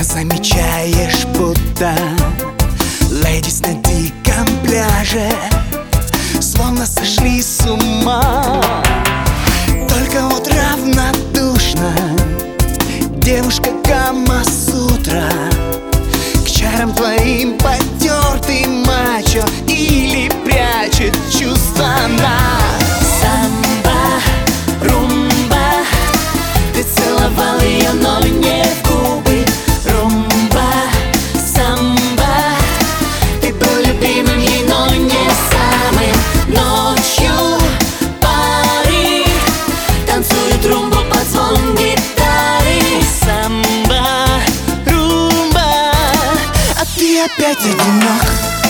Не замечаешь, будто ледис на диком пляже словно сошли с ума. Только вот равнодушна девушка Камасутра к чарам твоим потертый мачо или прячет чувства на самбо, румба. Ты целовал ее, но не в губы. Румба, самбо. Ты был любимым ей, но не самым. Ночью пари танцуют румбу под звон гитары. Самбо, румба, а ты опять одинок.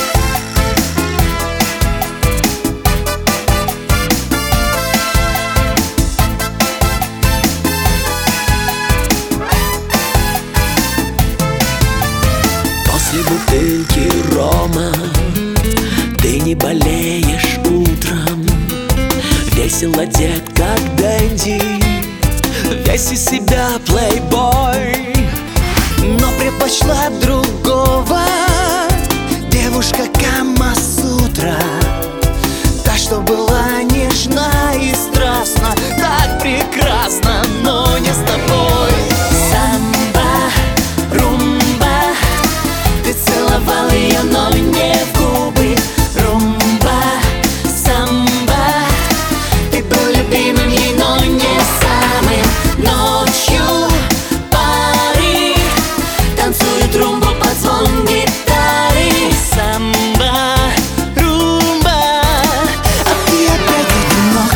После бутылки рома ты не болеешь утром. Весел одет, как Дэнди, весь из себя плейбой. Но предпочла другого девушка Камасутра, та, что была нежна и страстна, так прекрасна, но не с тобой. Самбо, румба. Ты целовал ее, но не в губы. Румба, самбо. Ты был любимым ей, но не самым. Ночью пари танцуют румбу под звон гитары. Самбо, румба, а ты опять одинок.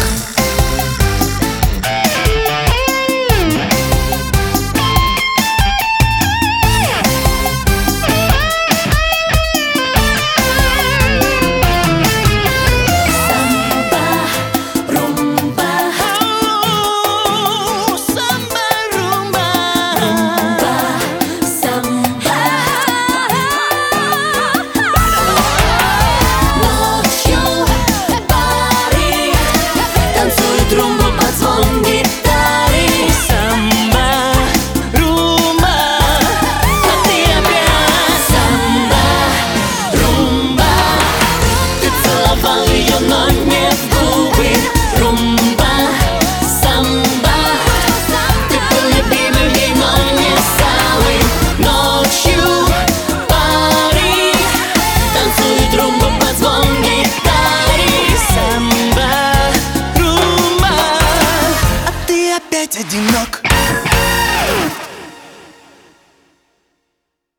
Румбу под звон гитары. Самбо, румба, а ты опять. Самбо, румба. Ты целовал ее, но не в